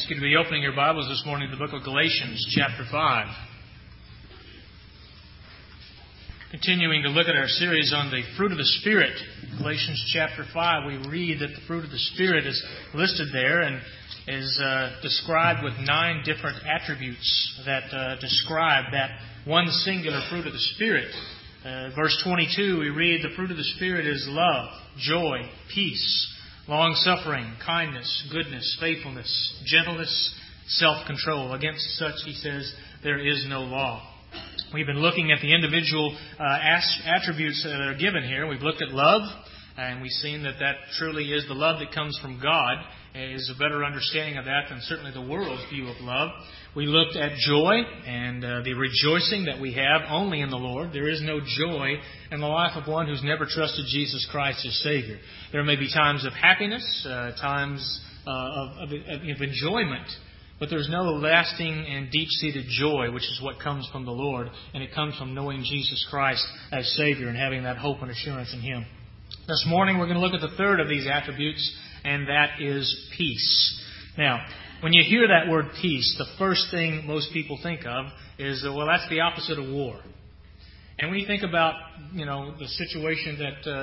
ask you to be opening your Bibles this morning to the book of Galatians, chapter 5. Continuing to look at our series on the fruit of the Spirit. Galatians chapter 5, we read that the fruit of the Spirit is listed there and is described with 9 different attributes that describe that one singular fruit of the Spirit. Verse 22, we read, the fruit of the Spirit is love, joy, peace, long-suffering, kindness, goodness, faithfulness, gentleness, self-control. Against such, he says, there is no law. We've been looking at the individual attributes that are given here. We've looked at love, and we've seen that truly is the love that comes from God. It is a better understanding of that than certainly the world's view of love. We looked at joy and the rejoicing that we have only in the Lord. There is no joy in the life of one who's never trusted Jesus Christ as Savior. There may be times of happiness, times of enjoyment, but there's no lasting and deep-seated joy, which is what comes from the Lord, and it comes from knowing Jesus Christ as Savior and having that hope and assurance in Him. This morning we're going to look at the third of these attributes, and that is peace. Now, when you hear that word peace, the first thing most people think of is, well, that's the opposite of war. And when you think about, the situation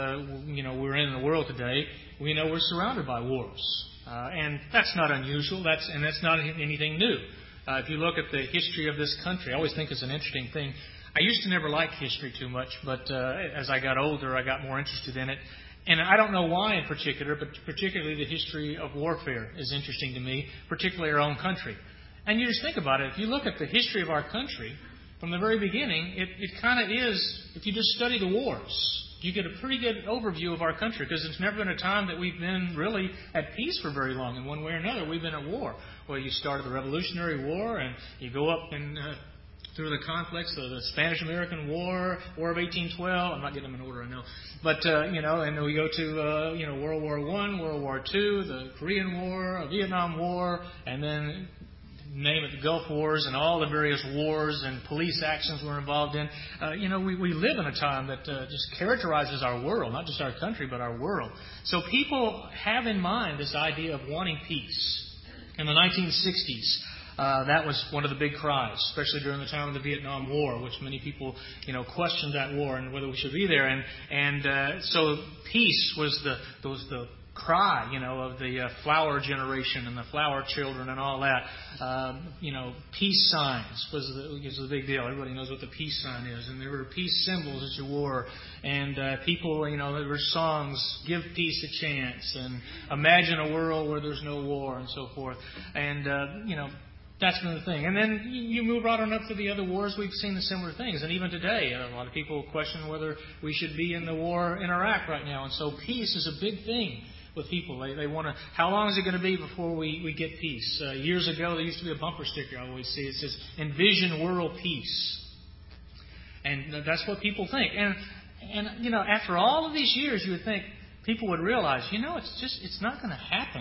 that, we're in the world today, we know we're surrounded by wars. And that's not unusual. That's not anything new. If you look at the history of this country, I always think it's an interesting thing. I used to never like history too much, but as I got older, I got more interested in it. And I don't know why in particular, but particularly the history of warfare is interesting to me, particularly our own country. And you just think about it. If you look at the history of our country, from the very beginning, it kind of is, if you just study the wars, you get a pretty good overview of our country, because it's never been a time that we've been really at peace for very long. In one way or another, we've been at war. Well, you started the Revolutionary War, and you go up and through the conflicts of the Spanish-American War, War of 1812. I'm not getting them in order, I know. But, and we go to, World War I, World War II, the Korean War, the Vietnam War, and then name it, the Gulf Wars and all the various wars and police actions we're involved in. We live in a time that just characterizes our world, not just our country, but our world. So people have in mind this idea of wanting peace. In the 1960s, that was one of the big cries, especially during the time of the Vietnam War, which many people, questioned that war and whether we should be there. And so peace was the cry, of the flower generation and the flower children and all that. Peace signs was the big deal. Everybody knows what the peace sign is. And there were peace symbols that you wore. And people, there were songs, Give Peace a Chance, and Imagine a World Where There's No War, and so forth. And, that's been the thing. And then you move right on up to the other wars. We've seen the similar things. And even today, a lot of people question whether we should be in the war in Iraq right now. And so peace is a big thing with people. They want to, how long is it going to be before we get peace? Years ago, there used to be a bumper sticker I always see. It says, Envision World Peace. And that's what people think. And after all of these years, you would think people would realize, it's not going to happen.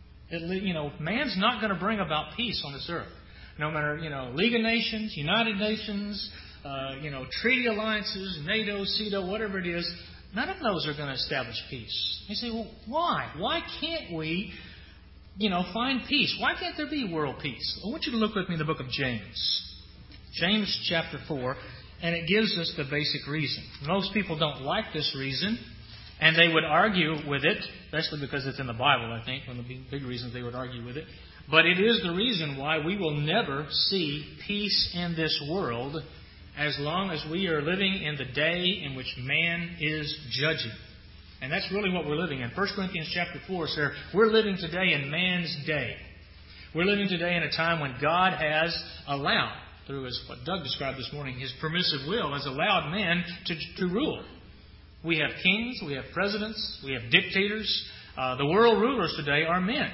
Man's not going to bring about peace on this earth. No matter, League of Nations, United Nations, treaty alliances, NATO, CEDAW, whatever it is, none of those are going to establish peace. You say, well, why? Why can't we, find peace? Why can't there be world peace? I want you to look with me in the book of James. James chapter 4, and it gives us the basic reason. Most people don't like this reason, and they would argue with it, especially because it's in the Bible, I think, one of the big reasons they would argue with it. But it is the reason why we will never see peace in this world as long as we are living in the day in which man is judging. And that's really what we're living in. 1 Corinthians chapter 4 says, we're living today in man's day. We're living today in a time when God has allowed, through what Doug described this morning, His permissive will, has allowed man to rule. We have kings, we have presidents, we have dictators. The world rulers today are men.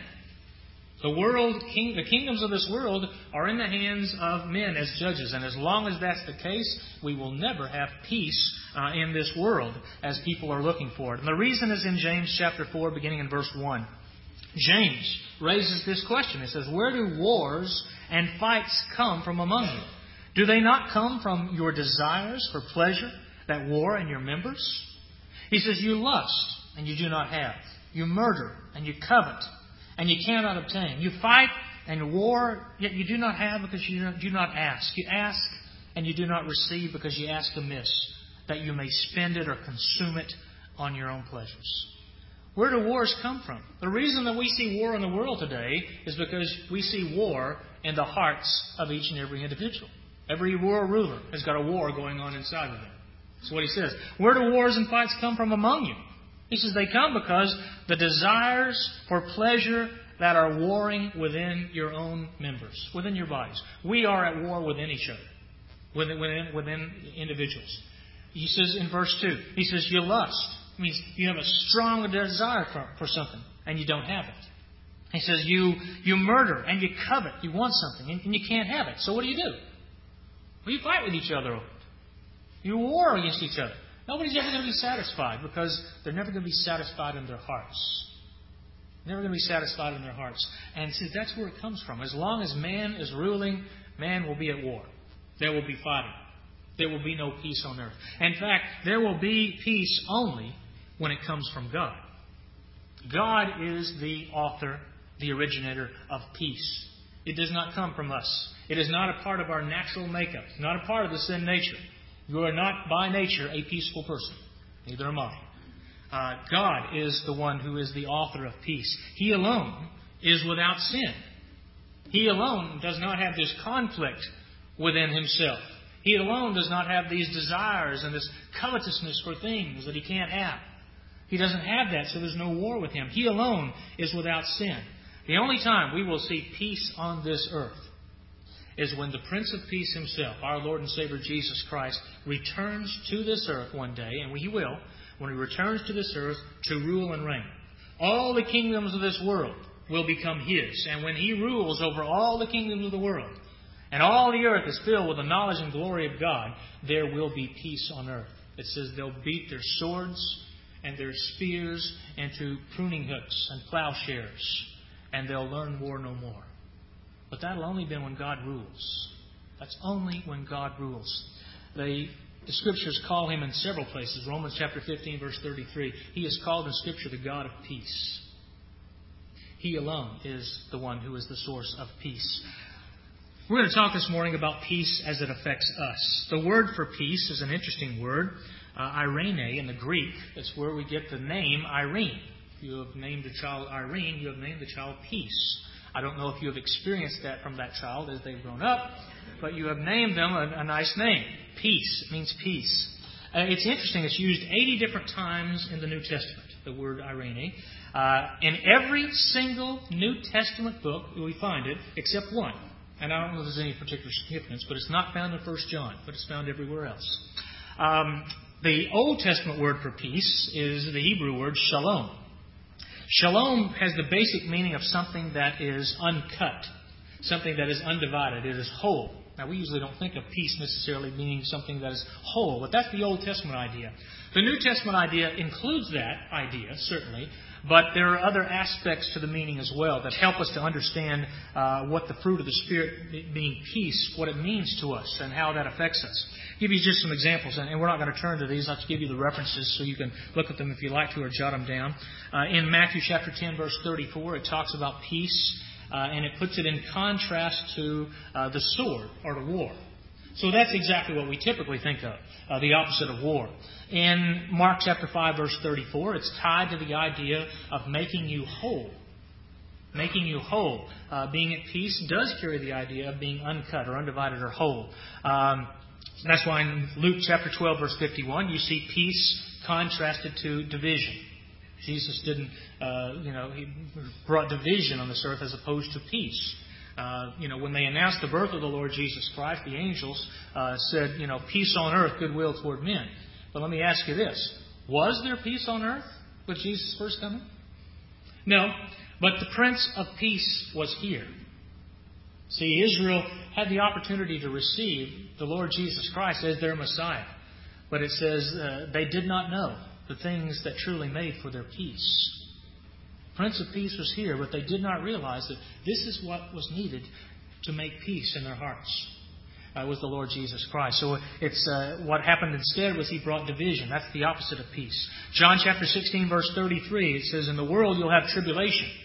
The kingdoms of this world are in the hands of men as judges. And as long as that's the case, we will never have peace in this world as people are looking for it. And the reason is in James chapter 4, beginning in verse 1. James raises this question. It says, where do wars and fights come from among you? Do they not come from your desires for pleasure that war in your members? He says, you lust, and you do not have. You murder, and you covet, and you cannot obtain. You fight, And war, yet you do not have because you do not ask. You ask and you do not receive because you ask amiss, that you may spend it or consume it on your own pleasures. Where do wars come from? The reason that we see war in the world today is because we see war in the hearts of each and every individual. Every world ruler has got a war going on inside of them. That's what he says. Where do wars and fights come from among you? He says they come because the desires for pleasure that are warring within your own members, within your bodies. We are at war within each other, within individuals. He says in verse 2, he says, you lust. It means you have a strong desire for something, and you don't have it. He says you murder, and you covet. You want something, and you can't have it. So what do? Well, you fight with each other over it. You war against each other. Nobody's ever going to be satisfied because they're never going to be satisfied in their hearts. Never going to be satisfied in their hearts. And see, that's where it comes from. As long as man is ruling, man will be at war. There will be fighting. There will be no peace on earth. In fact, there will be peace only when it comes from God. God is the author, the originator of peace. It does not come from us. It is not a part of our natural makeup. It's not a part of the sin nature. You are not by nature a peaceful person. Neither am I. God is the one who is the author of peace. He alone is without sin. He alone does not have this conflict within himself. He alone does not have these desires and this covetousness for things that he can't have. He doesn't have that, so there's no war with him. He alone is without sin. The only time we will see peace on this earth is when the Prince of Peace himself, our Lord and Savior Jesus Christ, returns to this earth one day, and he will, when he returns to this earth to rule and reign. All the kingdoms of this world will become his, and when he rules over all the kingdoms of the world, and all the earth is filled with the knowledge and glory of God, there will be peace on earth. It says they'll beat their swords and their spears into pruning hooks and plowshares, and they'll learn war no more. But that'll only be when God rules. That's only when God rules. The Scriptures call him in several places. Romans chapter 15, verse 33. He is called in Scripture the God of peace. He alone is the one who is the source of peace. We're going to talk this morning about peace as it affects us. The word for peace is an interesting word. Irene in the Greek. That's where we get the name Irene. If you have named a child Irene, you have named the child peace. I don't know if you have experienced that from that child as they've grown up, but you have named them a nice name. Peace. It means peace. It's interesting. It's used 80 different times in the New Testament, the word Irene. In every single New Testament book, we find it, except one. And I don't know if there's any particular significance, but it's not found in 1 John, but it's found everywhere else. The Old Testament word for peace is the Hebrew word shalom. Shalom has the basic meaning of something that is uncut, something that is undivided. It is whole. Now, we usually don't think of peace necessarily meaning something that is whole, but that's the Old Testament idea. The New Testament idea includes that idea, certainly, but there are other aspects to the meaning as well that help us to understand what the fruit of the Spirit, being peace, what it means to us and how that affects us. I'll give you just some examples, and we're not going to turn to these. I'll just give you the references so you can look at them if you like to or jot them down. In Matthew chapter 10, verse 34, it talks about peace, and it puts it in contrast to the sword or the war. So that's exactly what we typically think of, the opposite of war. In Mark chapter 5, verse 34, it's tied to the idea of making you whole. Making you whole. Being at peace does carry the idea of being uncut or undivided or whole. That's why in Luke chapter 12, verse 51, you see peace contrasted to division. Jesus didn't, he brought division on this earth as opposed to peace. When they announced the birth of the Lord Jesus Christ, the angels said, peace on earth, goodwill toward men. But let me ask you this. Was there peace on earth with Jesus' first coming? No, but the Prince of Peace was here. See, Israel had the opportunity to receive the Lord Jesus Christ as their Messiah. But it says they did not know the things that truly made for their peace. Prince of Peace was here, but they did not realize that this is what was needed to make peace in their hearts. Was the Lord Jesus Christ. So it's what happened instead was He brought division. That's the opposite of peace. John chapter 16, verse 33, it says, in the world you'll have tribulation.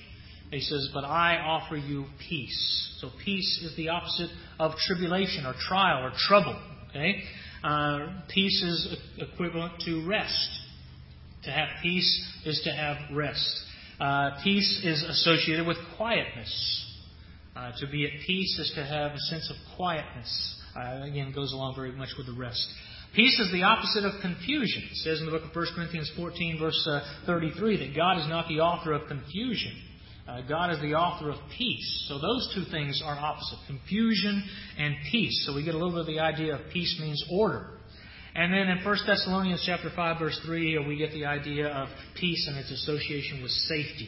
He says, but I offer you peace. So peace is the opposite of tribulation or trial or trouble. Okay? Peace is equivalent to rest. To have peace is to have rest. Peace is associated with quietness. To be at peace is to have a sense of quietness. Again, goes along very much with the rest. Peace is the opposite of confusion. It says in the book of 1 Corinthians 14, verse 33, that God is not the author of confusion. God is the author of peace. So those two things are opposite, confusion and peace. So we get a little bit of the idea of peace means order. And then in 1 Thessalonians chapter 5, verse 3, we get the idea of peace and its association with safety.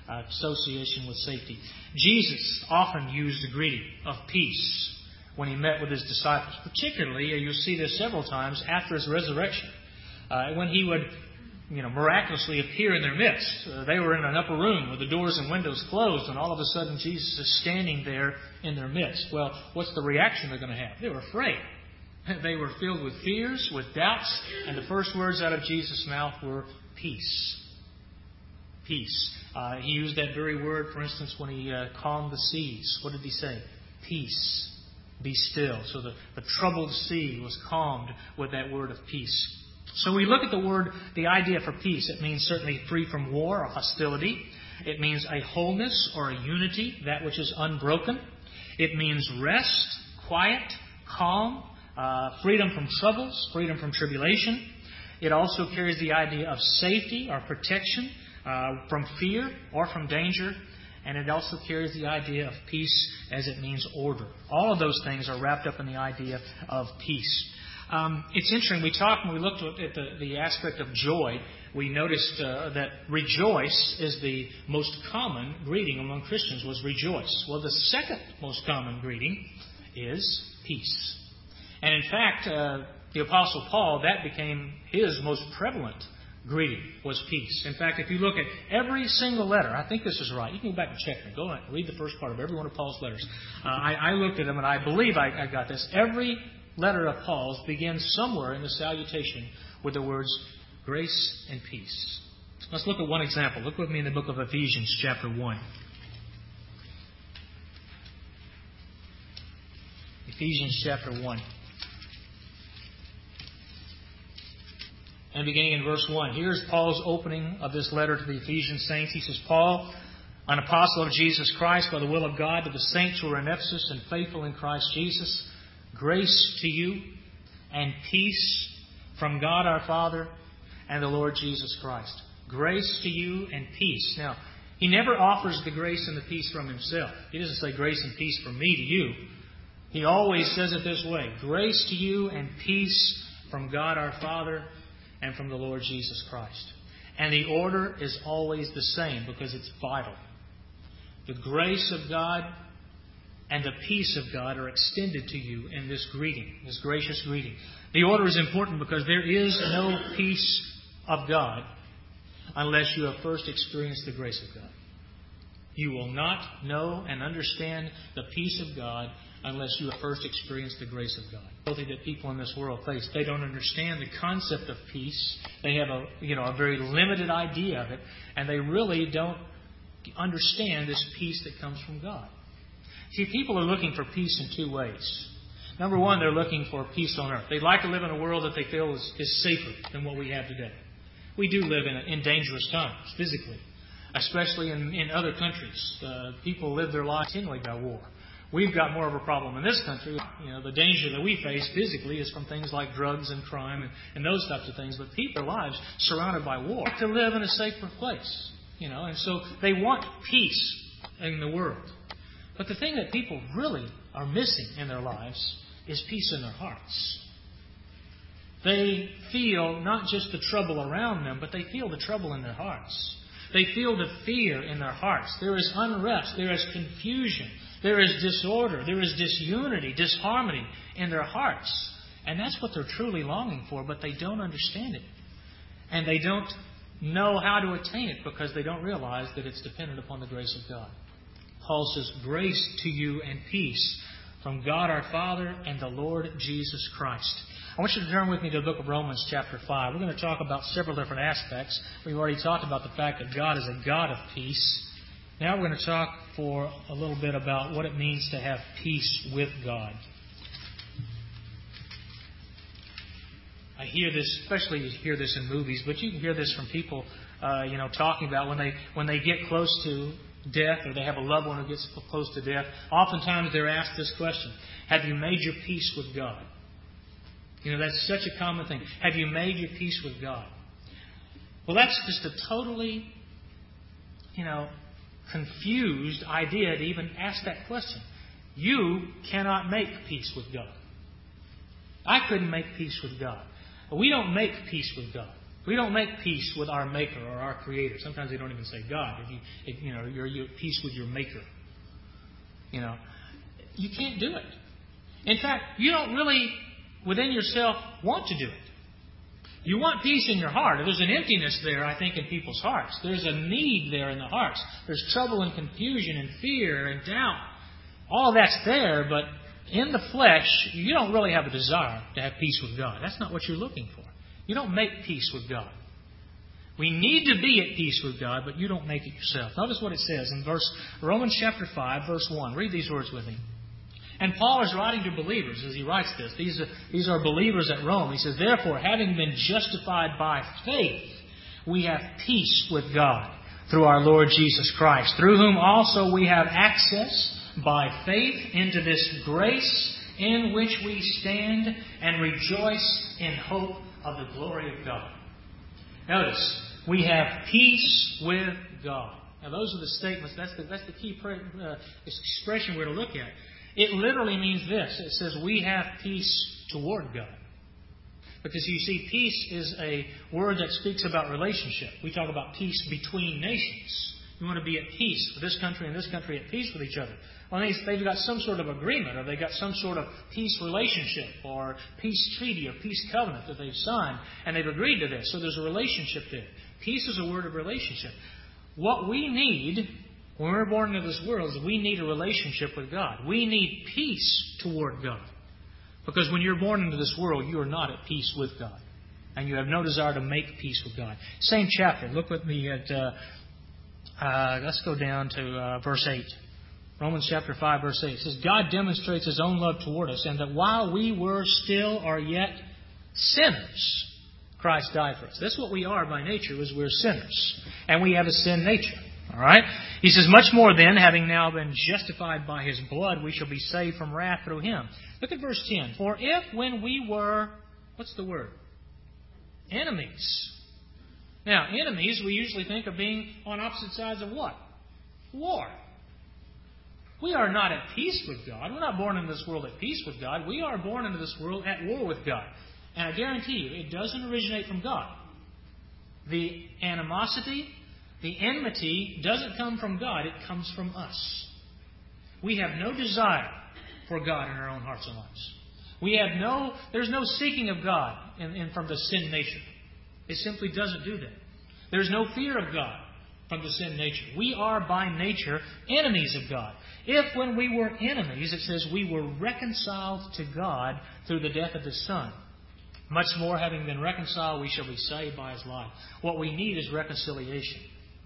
Jesus often used the greeting of peace when He met with His disciples. Particularly, you'll see this several times after His resurrection. When He would miraculously appear in their midst. They were in an upper room with the doors and windows closed, and all of a sudden Jesus is standing there in their midst. Well, what's the reaction they're going to have? They were afraid. They were filled with fears, with doubts, and the first words out of Jesus' mouth were peace. Peace. He used that very word, for instance, when He calmed the seas. What did He say? Peace. Be still. So the troubled sea was calmed with that word of peace. So we look at the idea for peace. It means certainly free from war or hostility. It means a wholeness or a unity, that which is unbroken. It means rest, quiet, calm, freedom from troubles, freedom from tribulation. It also carries the idea of safety or protection from fear or from danger. And it also carries the idea of peace as it means order. All of those things are wrapped up in the idea of peace. It's interesting, when we looked at the aspect of joy, we noticed that rejoice is the most common greeting among Christians, was rejoice. Well, the second most common greeting is peace. And in fact, the Apostle Paul, that became his most prevalent greeting, was peace. In fact, if you look at every single letter, I think this is right. You can go back and check me. Go and read the first part of every one of Paul's letters. I looked at them and I believe I got this. Every letter of Paul's begins somewhere in the salutation with the words grace and peace. Let's look at one example. Look with me in the book of Ephesians chapter 1. Ephesians chapter 1. And beginning in verse 1. Here's Paul's opening of this letter to the Ephesian saints. He says, Paul, an apostle of Jesus Christ by the will of God, to the saints who are in Ephesus and faithful in Christ Jesus, grace to you and peace from God our Father and the Lord Jesus Christ. Grace to you and peace. Now, He never offers the grace and the peace from Himself. He doesn't say grace and peace from me to you. He always says it this way. Grace to you and peace from God our Father and from the Lord Jesus Christ. And the order is always the same because it's vital. The grace of God and the peace of God are extended to you in this greeting, this gracious greeting. The order is important because there is no peace of God unless you have first experienced the grace of God. You will not know and understand the peace of God unless you have first experienced the grace of God. The difficulty that people in this world face, they don't understand the concept of peace. They have a very limited idea of it, and they really don't understand this peace that comes from God. See, people are looking for peace in two ways. Number one, they're looking for peace on earth. They'd like to live in a world that they feel is safer than what we have today. We do live in dangerous times, physically, especially in other countries. People live their lives continually by war. We've got more of a problem in this country. The danger that we face physically is from things like drugs and crime and those types of things. But people, their lives surrounded by war, to live in a safer place. And so they want peace in the world. But the thing that people really are missing in their lives is peace in their hearts. They feel not just the trouble around them, but they feel the trouble in their hearts. They feel the fear in their hearts. There is unrest. There is confusion. There is disorder. There is disunity, disharmony in their hearts. And that's what they're truly longing for, but they don't understand it. And they don't know how to attain it because they don't realize that it's dependent upon the grace of God. Paul says, grace to you and peace from God our Father and the Lord Jesus Christ. I want you to turn with me to the book of Romans chapter 5. We're going to talk about several different aspects. We've already talked about the fact that God is a God of peace. Now we're going to talk for a little bit about what it means to have peace with God. I hear this, especially you hear this in movies, but you can hear this from people, talking about when they get close to death, or they have a loved one who gets close to death. Oftentimes they're asked this question: have you made your peace with God? That's such a common thing. Have you made your peace with God? Well, that's just a totally, confused idea to even ask that question. You cannot make peace with God. I couldn't make peace with God. We don't make peace with God. We don't make peace with our Maker or our Creator. Sometimes they don't even say God. You're at peace with your Maker. You can't do it. In fact, you don't really, within yourself, want to do it. You want peace in your heart. There's an emptiness there, I think, in people's hearts. There's a need there in the hearts. There's trouble and confusion and fear and doubt. All that's there, but in the flesh, you don't really have a desire to have peace with God. That's not what you're looking for. You don't make peace with God. We need to be at peace with God, but you don't make it yourself. Notice what it says in Romans chapter 5, verse 1. Read these words with me. And Paul is writing to believers as he writes this. These are believers at Rome. He says, therefore, having been justified by faith, we have peace with God through our Lord Jesus Christ, through whom also we have access by faith into this grace in which we stand and rejoice in hope of the glory of God. Notice, we have peace with God. Now, those are the statements. That's the key expression we're to look at. It literally means this. It says we have peace toward God. Because you see, peace is a word that speaks about relationship. We talk about peace between nations. You want to be at peace with this country and this country, at peace with each other. Well, they've got some sort of agreement, or they've got some sort of peace relationship, or peace treaty, or peace covenant that they've signed, and they've agreed to this. So there's a relationship there. Peace is a word of relationship. What we need when we're born into this world is we need a relationship with God. We need peace toward God. Because when you're born into this world, you are not at peace with God. And you have no desire to make peace with God. Same chapter. Look with me at, let's go down to verse 8. Romans chapter 5, verse 8. It says, God demonstrates His own love toward us, and that while we were still or yet sinners, Christ died for us. That's what we are by nature, is we're sinners. And we have a sin nature. All right? He says, much more then, having now been justified by His blood, we shall be saved from wrath through Him. Look at verse 10. For if when we were, what's the word? Enemies. Now, enemies, we usually think of being on opposite sides of what? War. We are not at peace with God. We're not born into this world at peace with God. We are born into this world at war with God. And I guarantee you, it doesn't originate from God. The animosity, the enmity doesn't come from God. It comes from us. We have no desire for God in our own hearts and lives. There's no seeking of God from the sin nature. It simply doesn't do that. There's no fear of God from the sin nature. We are by nature enemies of God. If when we were enemies, it says we were reconciled to God through the death of His Son. Much more, having been reconciled, we shall be saved by His life. What we need is reconciliation.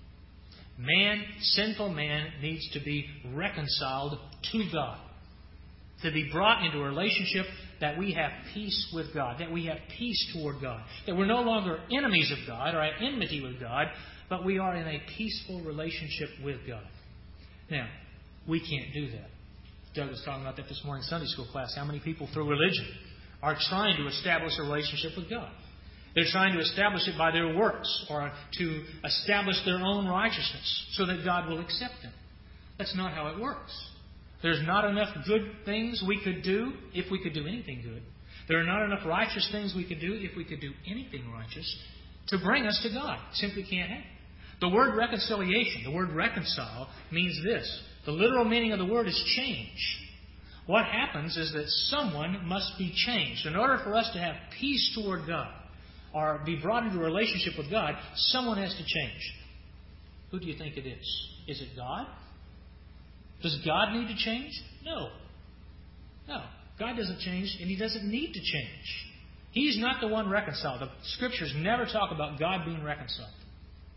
Sinful man, needs to be reconciled to God. To be brought into a relationship that we have peace with God. That we have peace toward God. That we're no longer enemies of God or at enmity with God, but we are in a peaceful relationship with God. Now, we can't do that. Doug was talking about that this morning in Sunday school class. How many people through religion are trying to establish a relationship with God? They're trying to establish it by their works or to establish their own righteousness so that God will accept them. That's not how it works. There's not enough good things we could do if we could do anything good. There are not enough righteous things we could do if we could do anything righteous to bring us to God. Simply can't happen. The word reconciliation, the word reconcile, means this. The literal meaning of the word is change. What happens is that someone must be changed. In order for us to have peace toward God or be brought into a relationship with God, someone has to change. Who do you think it is? Is it God? Does God need to change? No. No. God doesn't change, and He doesn't need to change. He's not the one reconciled. The Scriptures never talk about God being reconciled.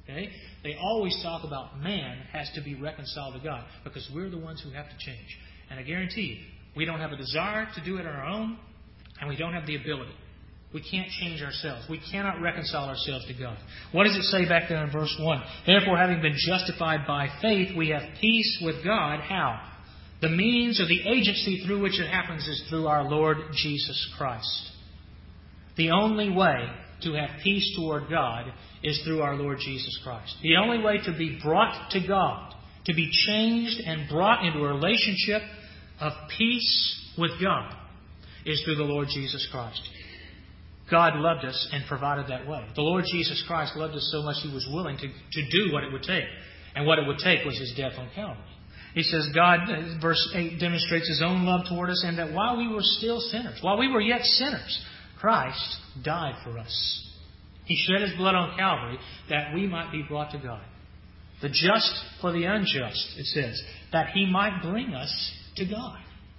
Okay? They always talk about man has to be reconciled to God because we're the ones who have to change. And I guarantee you, we don't have a desire to do it on our own, and we don't have the ability. We can't change ourselves. We cannot reconcile ourselves to God. What does it say back there in verse 1? Therefore, having been justified by faith, we have peace with God. How? The means or the agency through which it happens is through our Lord Jesus Christ. The only way to have peace toward God is through our Lord Jesus Christ. The only way to be brought to God, to be changed and brought into a relationship of peace with God, is through the Lord Jesus Christ. God loved us and provided that way. The Lord Jesus Christ loved us so much He was willing to do what it would take. And what it would take was His death on Calvary. He says God, verse 8, demonstrates His own love toward us, and that while we were still sinners, while we were yet sinners, Christ died for us. He shed His blood on Calvary that we might be brought to God. The just for the unjust, it says, that He might bring us to God.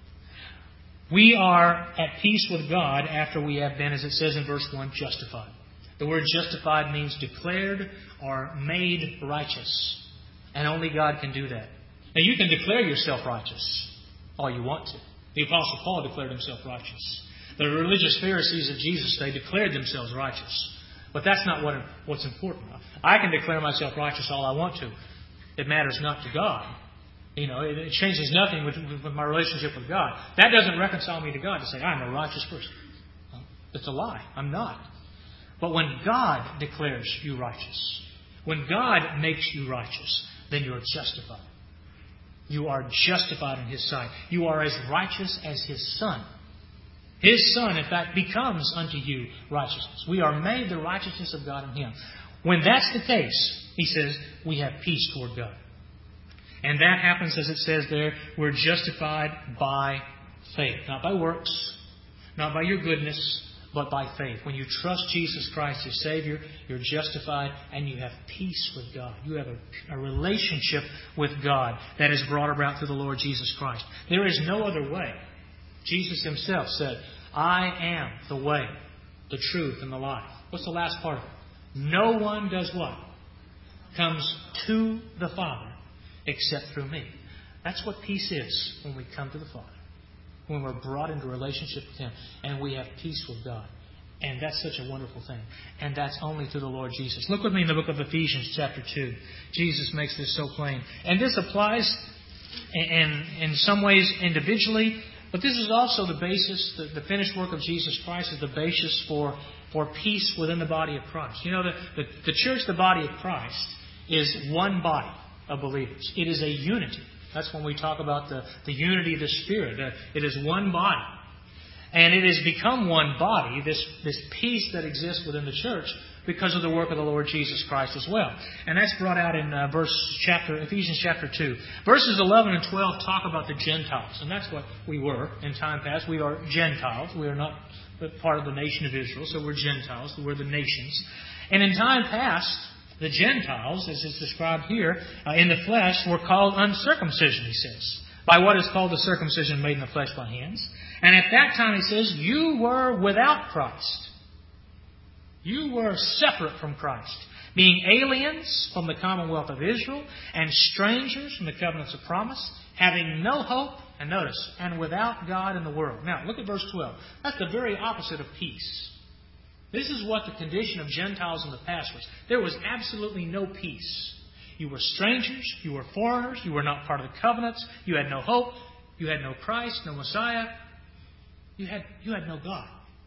We are at peace with God after we have been, as it says in verse 1, justified. The word justified means declared or made righteous. And only God can do that. Now, you can declare yourself righteous all you want to. The Apostle Paul declared himself righteous. The religious Pharisees of Jesus' day declared themselves righteous. But that's not what's important. I can declare myself righteous all I want to. It matters not to God. It changes nothing with my relationship with God. That doesn't reconcile me to God to say, I'm a righteous person. It's a lie. I'm not. But when God declares you righteous, when God makes you righteous, then you're justified. You are justified in His sight. You are as righteous as His Son. His Son, in fact, becomes unto you righteousness. We are made the righteousness of God in Him. When that's the case, He says, we have peace toward God. And that happens, as it says there, we're justified by faith. Not by works, not by your goodness, but by faith. When you trust Jesus Christ as Savior, you're justified and you have peace with God. You have a relationship with God that is brought about through the Lord Jesus Christ. There is no other way. Jesus Himself said, I am the way, the truth, and the life. What's the last part of it? No one does what? Comes to the Father except through me. That's what peace is when we come to the Father. When we're brought into a relationship with Him and we have peace with God. And that's such a wonderful thing. And that's only through the Lord Jesus. Look with me in the book of Ephesians chapter 2. Jesus makes this so plain. And this applies in some ways individually, but this is also the basis, the finished work of Jesus Christ is the basis for peace within the body of Christ. The church, the body of Christ, is one body of believers. It is a unity. That's when we talk about the unity of the Spirit. It is one body. And it has become one body, this peace that exists within the church, because of the work of the Lord Jesus Christ as well. And that's brought out in Ephesians chapter 2. Verses 11 and 12 talk about the Gentiles. And that's what we were in time past. We are Gentiles. We are not part of the nation of Israel, so we're Gentiles. We're the nations. And in time past, the Gentiles, as is described here, in the flesh, were called uncircumcision, he says, by what is called the circumcision made in the flesh by hands. And at that time, he says, you were without Christ. You were separate from Christ, being aliens from the commonwealth of Israel and strangers from the covenants of promise, having no hope, and notice, and without God in the world. Now, look at verse 12. That's the very opposite of peace. This is what the condition of Gentiles in the past was. There was absolutely no peace. You were strangers. You were foreigners. You were not part of the covenants. You had no hope. You had no Christ, no Messiah. You had no God.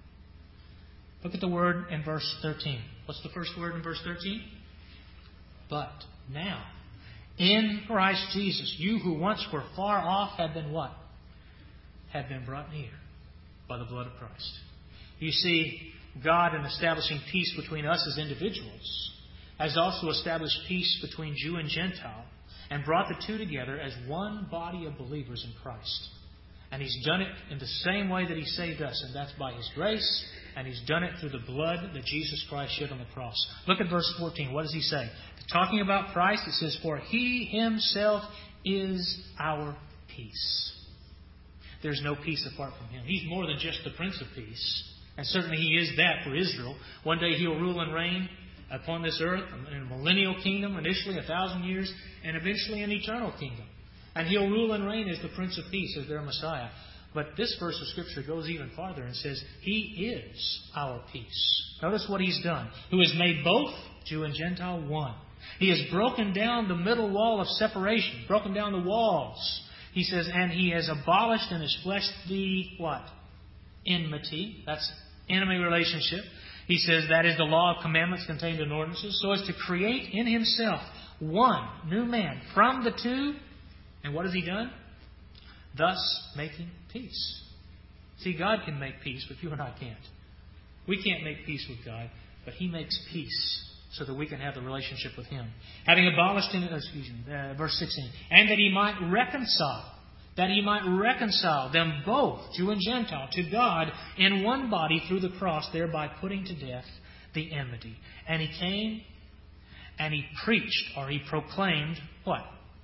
Look at the word in verse 13. What's the first word in verse 13? But now, in Christ Jesus, you who once were far off have been what? Have been brought near by the blood of Christ. You see, God, in establishing peace between us as individuals, has also established peace between Jew and Gentile and brought the two together as one body of believers in Christ. And He's done it in the same way that He saved us, and that's by His grace, and He's done it through the blood that Jesus Christ shed on the cross. Look at verse 14. What does He say? Talking about Christ, it says, for He Himself is our peace. There's no peace apart from Him. He's more than just the Prince of Peace. And certainly He is that for Israel. One day He'll rule and reign upon this earth in a millennial kingdom, initially 1,000 years, and eventually an eternal kingdom. And He'll rule and reign as the Prince of Peace, as their Messiah. But this verse of Scripture goes even farther and says, He is our peace. Notice what He's done. Who has made both Jew and Gentile one. He has broken down the middle wall of separation, broken down the walls. He says, and He has abolished in His flesh the what? Enmity. That's enemy relationship. He says that is the law of commandments contained in ordinances, so as to create in Himself one new man from the two. And what has He done? Thus making peace. See, God can make peace, but you and I can't. We can't make peace with God, but He makes peace so that we can have the relationship with Him. Having abolished, verse 16, and that He might reconcile them both, Jew and Gentile, to God in one body through the cross, thereby putting to death the enmity. And He came and He preached, or He proclaimed, what?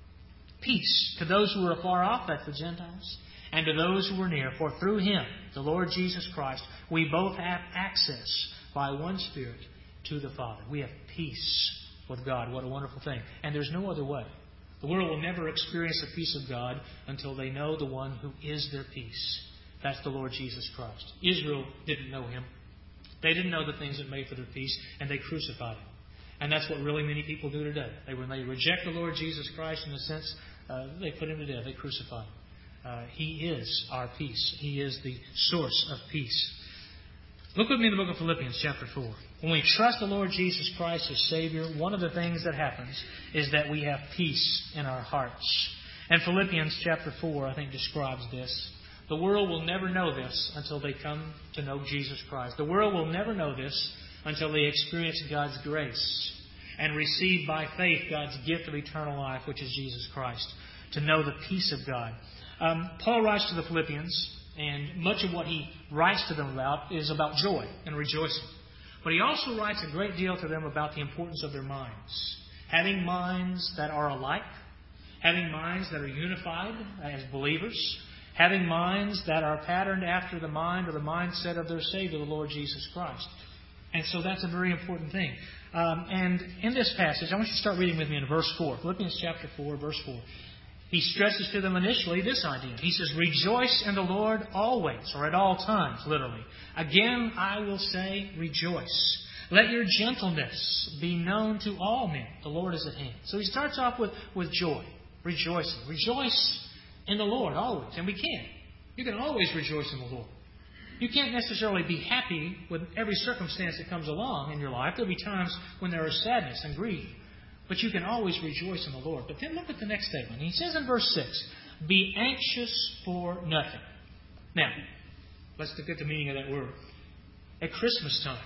Peace to those who were afar off, that's the Gentiles, and to those who were near. For through Him, the Lord Jesus Christ, we both have access by one Spirit to the Father. We have peace with God. What a wonderful thing. And there's no other way. The world will never experience the peace of God until they know the one who is their peace. That's the Lord Jesus Christ. Israel didn't know Him. They didn't know the things that made for their peace, and they crucified Him. And that's what really many people do today. When they reject the Lord Jesus Christ, in a sense, they put Him to death. They crucify Him. He is our peace. He is the source of peace. Look with me in the book of Philippians chapter 4. When we trust the Lord Jesus Christ as Savior, one of the things that happens is that we have peace in our hearts. And Philippians chapter 4, I think, describes this. The world will never know this until they come to know Jesus Christ. The world will never know this until they experience God's grace and receive by faith God's gift of eternal life, which is Jesus Christ, to know the peace of God. Paul writes to the Philippians, and much of what he writes to them about is about joy and rejoicing. But he also writes a great deal to them about the importance of their minds. Having minds that are alike, having minds that are unified as believers, having minds that are patterned after the mind or the mindset of their Savior, the Lord Jesus Christ. And so that's a very important thing. And in this passage, I want you to start reading with me in verse 4. Philippians chapter 4, verse 4. He stresses to them initially this idea. He says, rejoice in the Lord always, or at all times, literally. Again, I will say, rejoice. Let your gentleness be known to all men. The Lord is at hand. So he starts off with joy, rejoicing. Rejoice in the Lord always. And we can. You can always rejoice in the Lord. You can't necessarily be happy with every circumstance that comes along in your life. There'll be times when there is sadness and grief. But you can always rejoice in the Lord. But then look at the next statement. He says in verse 6, be anxious for nothing. Now, let's look at the meaning of that word. At Christmas time,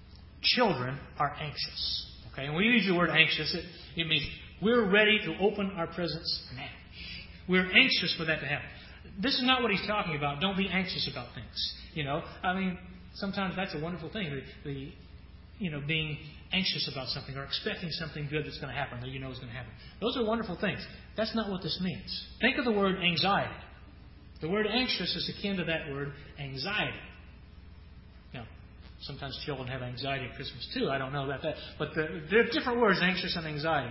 children are anxious. Okay, and when we use the word anxious, it means we're ready to open our presents now. We're anxious for that to happen. This is not what he's talking about. Don't be anxious about things. Sometimes that's a wonderful thing. Being anxious about something or expecting something good that's going to happen that you know is going to happen. Those are wonderful things. That's not what this means. Think of the word anxiety. The word anxious is akin to that word anxiety. Now, sometimes children have anxiety at Christmas too. I don't know about that. But there are different words, anxious and anxiety.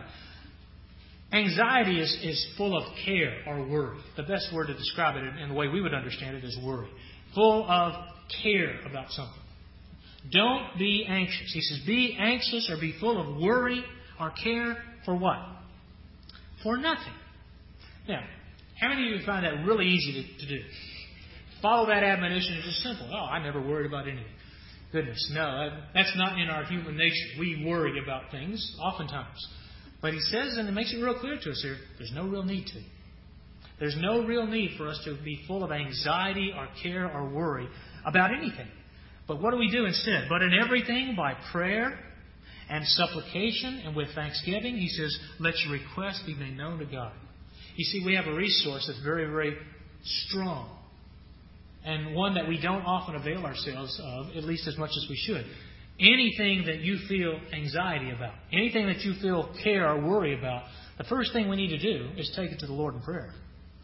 Anxiety is full of care or worry. The best word to describe it in the way we would understand it is worry. Full of care about something. Don't be anxious. He says, be anxious or be full of worry or care for what? For nothing. Now, how many of you find that really easy to do? Follow that admonition. It's just simple. Oh, I never worried about anything. Goodness, no. That's not in our human nature. We worry about things, oftentimes. But he says, and it makes it real clear to us here, there's no real need to. There's no real need for us to be full of anxiety or care or worry about anything. But what do we do instead? But in everything, by prayer and supplication and with thanksgiving, he says, let your requests be made known to God. You see, we have a resource that's very, very strong. And one that we don't often avail ourselves of, at least as much as we should. Anything that you feel anxiety about, anything that you feel care or worry about, the first thing we need to do is take it to the Lord in prayer.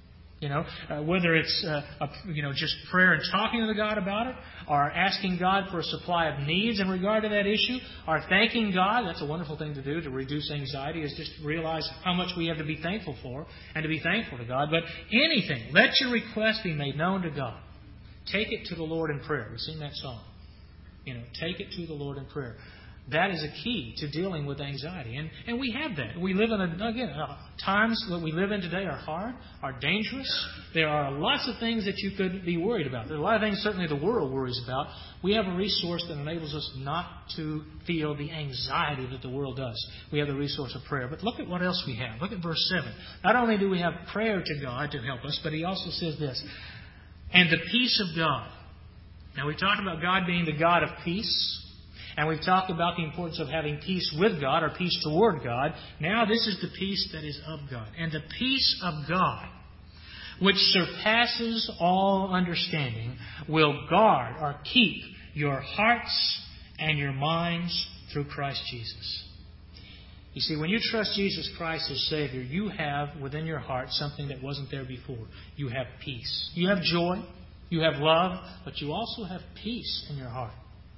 Whether it's just prayer and talking to God about it, or asking God for a supply of needs in regard to that issue, or thanking God. That's a wonderful thing to do to reduce anxiety, is just realize how much we have to be thankful for and to be thankful to God. But anything, let your request be made known to God. Take it to the Lord in prayer. We sing that song. Take it to the Lord in prayer. That is a key to dealing with anxiety. And we have that. We live in, times that we live in today are hard, are dangerous. There are lots of things that you could be worried about. There are a lot of things certainly the world worries about. We have a resource that enables us not to feel the anxiety that the world does. We have the resource of prayer. But look at what else we have. Look at verse 7. Not only do we have prayer to God to help us, but he also says this, and the peace of God. Now, we talked about God being the God of peace. And we've talked about the importance of having peace with God or peace toward God. Now this is the peace that is of God. And the peace of God, which surpasses all understanding, will guard or keep your hearts and your minds through Christ Jesus. You see, when you trust Jesus Christ as Savior, you have within your heart something that wasn't there before. You have peace. You have joy. You have love. But you also have peace in your heart.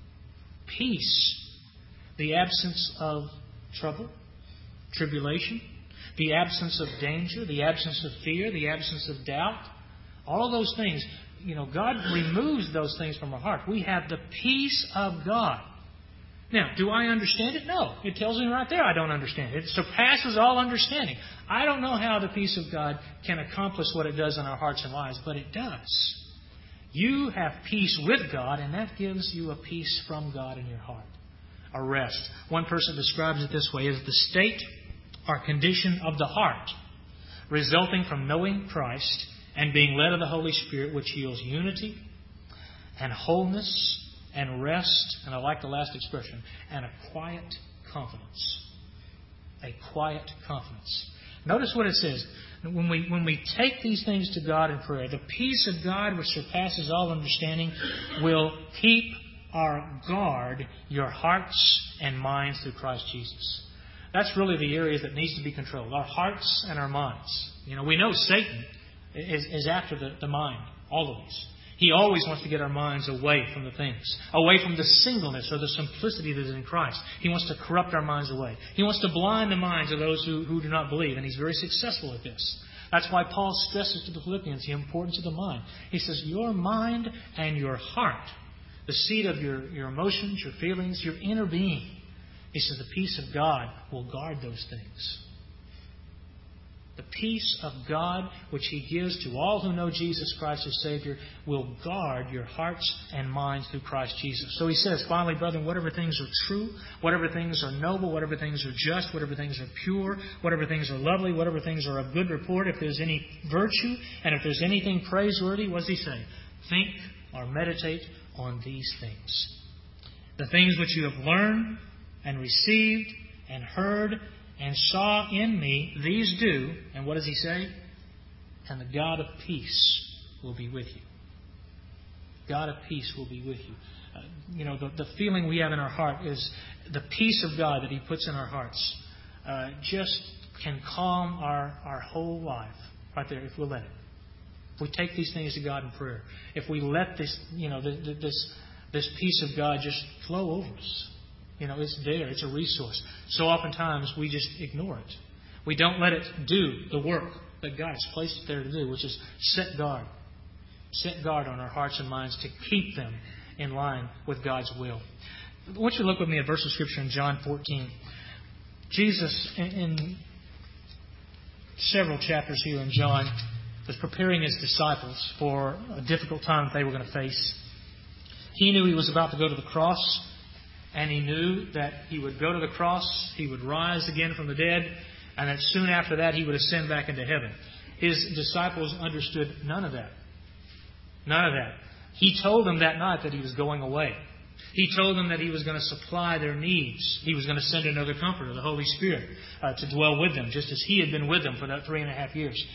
Peace, the absence of trouble, tribulation, the absence of danger, the absence of fear, the absence of doubt, all of those things. God removes those things from our heart. We have the peace of God. Now, do I understand it? No. It tells me right there I don't understand it. It surpasses all understanding. I don't know how the peace of God can accomplish what it does in our hearts and lives, but it does. You have peace with God, and that gives you a peace from God in your heart. A rest. One person describes it this way, as the state or condition of the heart, resulting from knowing Christ and being led of the Holy Spirit, which yields unity and wholeness and rest, and I like the last expression, and a quiet confidence. A quiet confidence. Notice what it says. When we take these things to God in prayer, the peace of God which surpasses all understanding will keep or guard your hearts and minds through Christ Jesus. That's really the areas that needs to be controlled. Our hearts and our minds. We know Satan is after the mind, always. He always wants to get our minds away from the things, away from the singleness or the simplicity that is in Christ. He wants to corrupt our minds away. He wants to blind the minds of those who do not believe, and he's very successful at this. That's why Paul stresses to the Philippians the importance of the mind. He says, your mind and your heart, the seat of your emotions, your feelings, your inner being. He says the peace of God will guard those things. The peace of God, which He gives to all who know Jesus Christ as Savior, will guard your hearts and minds through Christ Jesus. So he says, finally, brethren, whatever things are true, whatever things are noble, whatever things are just, whatever things are pure, whatever things are lovely, whatever things are of good report, if there's any virtue, and if there's anything praiseworthy, what does he say? Think or meditate on these things. The things which you have learned and received and heard and saw in me, these do. And what does he say? And the God of peace will be with you. God of peace will be with you. The feeling we have in our heart is the peace of God that He puts in our hearts. Just can calm our whole life right there if we'll let it. If we take these things to God in prayer, if we let this peace of God just flow over us. It's there. It's a resource. So oftentimes we just ignore it. We don't let it do the work that God has placed it there to do, which is set guard. Set guard on our hearts and minds to keep them in line with God's will. I want you to look with me at a verse of Scripture in John 14. Jesus, in several chapters here in John, was preparing His disciples for a difficult time that they were going to face. He knew He was about to go to the cross. And He knew that He would go to the cross, He would rise again from the dead, and that soon after that He would ascend back into heaven. His disciples understood none of that. None of that. He told them that night that He was going away. He told them that He was going to supply their needs. He was going to send another Comforter, the Holy Spirit, to dwell with them, just as He had been with them for that 3.5 years.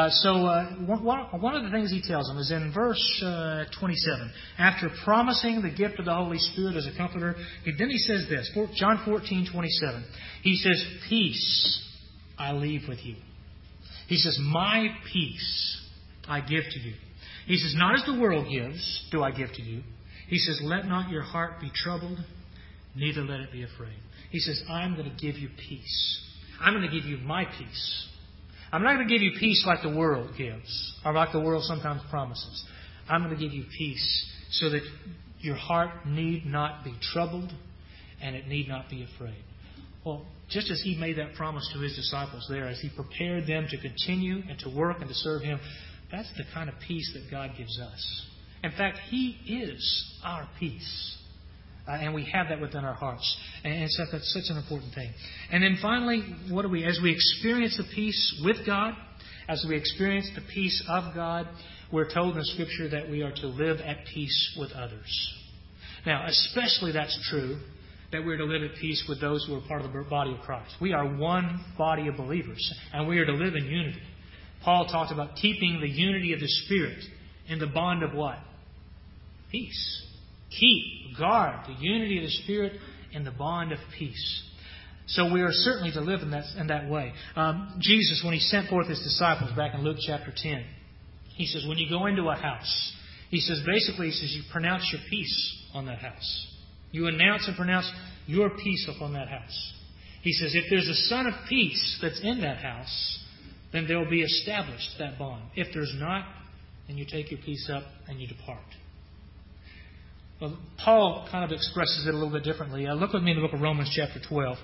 One of the things He tells them is in verse 27. After promising the gift of the Holy Spirit as a Comforter, then He says this, John 14:27. He says, peace I leave with you. He says, my peace I give to you. He says, not as the world gives, do I give to you. He says, let not your heart be troubled, neither let it be afraid. He says, I'm going to give you peace. I'm going to give you my peace. I'm not going to give you peace like the world gives, or like the world sometimes promises. I'm going to give you peace so that your heart need not be troubled and it need not be afraid. Well, just as He made that promise to His disciples there, as He prepared them to continue and to work and to serve Him, that's the kind of peace that God gives us. In fact, He is our peace. And we have that within our hearts. And so that's such an important thing. And then finally, as we experience the peace with God, as we experience the peace of God, we're told in the Scripture that we are to live at peace with others. Now, especially that's true that we're to live at peace with those who are part of the body of Christ. We are one body of believers, and we are to live in unity. Paul talked about keeping the unity of the Spirit in the bond of what? Peace. Guard the unity of the Spirit in the bond of peace. So we are certainly to live in that way. Jesus, when He sent forth His disciples back in Luke chapter 10, He says, when you go into a house, He says, you pronounce your peace on that house. You announce and pronounce your peace upon that house. He says, if there's a son of peace that's in that house, then there will be established that bond. If there's not, then you take your peace up and you depart. Well, Paul kind of expresses it a little bit differently. Look with me in the book of Romans chapter 12.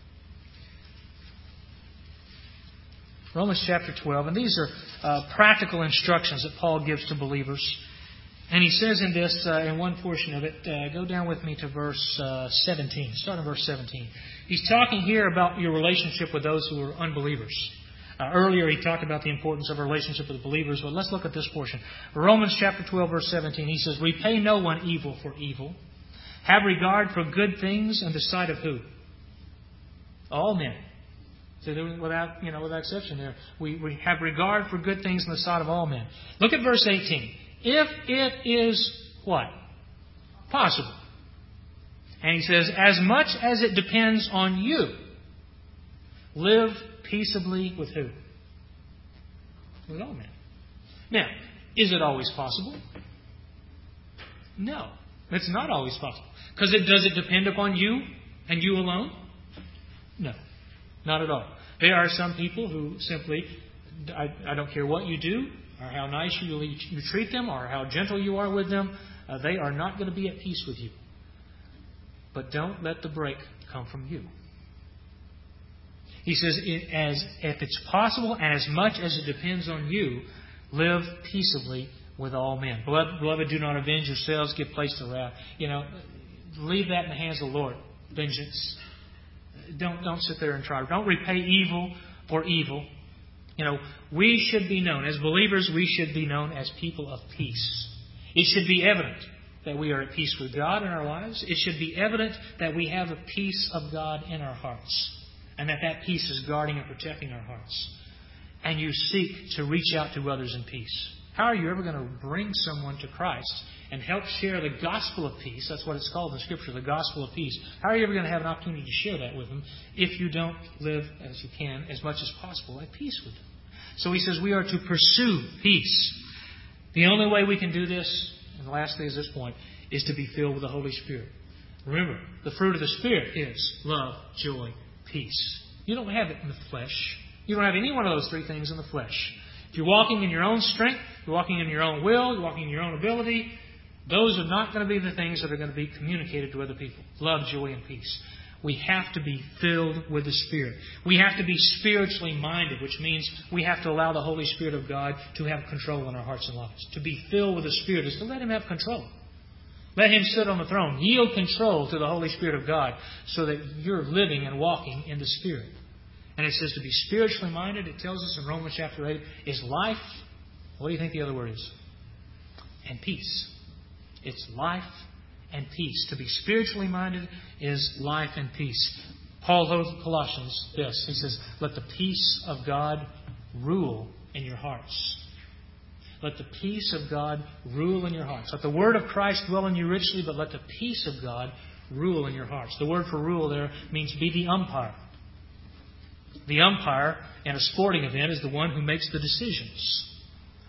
Romans chapter 12. And these are practical instructions that Paul gives to believers. And he says in this, in one portion of it, go down with me to verse 17. Start in verse 17. He's talking here about your relationship with those who are unbelievers. Earlier he talked about the importance of a relationship with believers, but let's look at this portion. Romans chapter 12, verse 17, he says, repay no one evil for evil. Have regard for good things in the sight of who? All men. So without exception there. We have regard for good things in the sight of all men. Look at verse 18. If it is what? Possible. And he says, as much as it depends on you, live peaceably with who? With all men. Now, is it always possible? No. It's not always possible. Because does it depend upon you and you alone? No. Not at all. There are some people who simply, I don't care what you do, or how nice you treat them, or how gentle you are with them, they are not going to be at peace with you. But don't let the break come from you. He says, if it's possible and as much as it depends on you, live peaceably with all men. Beloved, do not avenge yourselves, give place to wrath. Leave that in the hands of the Lord. Vengeance. Don't sit there and try. Don't repay evil for evil. We should be known, as believers, we should be known as people of peace. It should be evident that we are at peace with God in our lives. It should be evident that we have a peace of God in our hearts. And that peace is guarding and protecting our hearts. And you seek to reach out to others in peace. How are you ever going to bring someone to Christ and help share the gospel of peace? That's what it's called in Scripture, the gospel of peace. How are you ever going to have an opportunity to share that with them if you don't live as you can, as much as possible, at peace with them? So he says we are to pursue peace. The only way we can do this, and the last thing is this point, is to be filled with the Holy Spirit. Remember, the fruit of the Spirit is love, joy, peace. You don't have it in the flesh. You don't have any one of those three things in the flesh. If you're walking in your own strength, you're walking in your own will, you're walking in your own ability, those are not going to be the things that are going to be communicated to other people. Love, joy, and peace. We have to be filled with the Spirit. We have to be spiritually minded, which means we have to allow the Holy Spirit of God to have control in our hearts and lives. To be filled with the Spirit is to let Him have control. Let Him sit on the throne. Yield control to the Holy Spirit of God so that you're living and walking in the Spirit. And it says to be spiritually minded, it tells us in Romans chapter 8, is life. What do you think the other word is? And peace. It's life and peace. To be spiritually minded is life and peace. Paul told Colossians this. He says, let the peace of God rule in your hearts. Let the peace of God rule in your hearts. Let the word of Christ dwell in you richly, but let the peace of God rule in your hearts. The word for rule there means be the umpire. The umpire in a sporting event is the one who makes the decisions.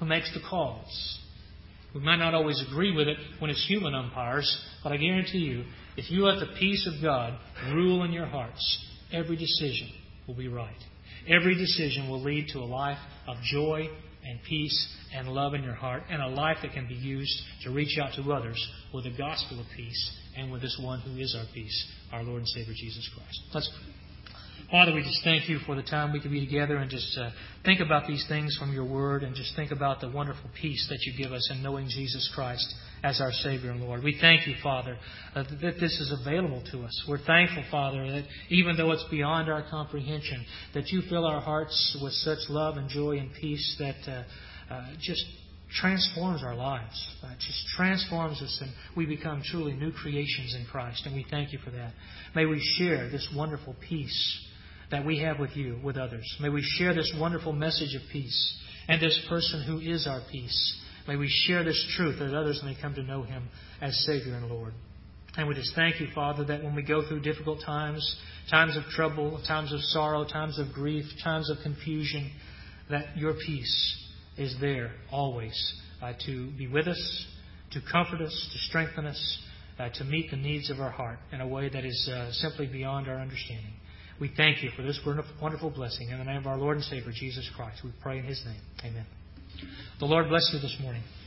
who makes the calls. We might not always agree with it when it's human umpires, but I guarantee you, if you let the peace of God rule in your hearts, every decision will be right. Every decision will lead to a life of joy and peace and love in your heart, and a life that can be used to reach out to others with the gospel of peace and with this one who is our peace, our Lord and Savior Jesus Christ. Let's pray. Father, we just thank you for the time we can be together and just think about these things from your word, and just think about the wonderful peace that you give us in knowing Jesus Christ as our Savior and Lord. We thank you, Father, that this is available to us. We're thankful, Father, that even though it's beyond our comprehension, that you fill our hearts with such love and joy and peace that just transforms our lives. Just transforms us, and we become truly new creations in Christ. And we thank you for that. May we share this wonderful peace that we have with you, with others. May we share this wonderful message of peace and this person who is our peace. May we share this truth that others may come to know Him as Savior and Lord. And we just thank you, Father, that when we go through difficult times, times of trouble, times of sorrow, times of grief, times of confusion, that your peace is there always to be with us, to comfort us, to strengthen us, to meet the needs of our heart in a way that is simply beyond our understanding. We thank you for this wonderful blessing. In the name of our Lord and Savior, Jesus Christ, we pray in His name. Amen. The Lord bless you this morning.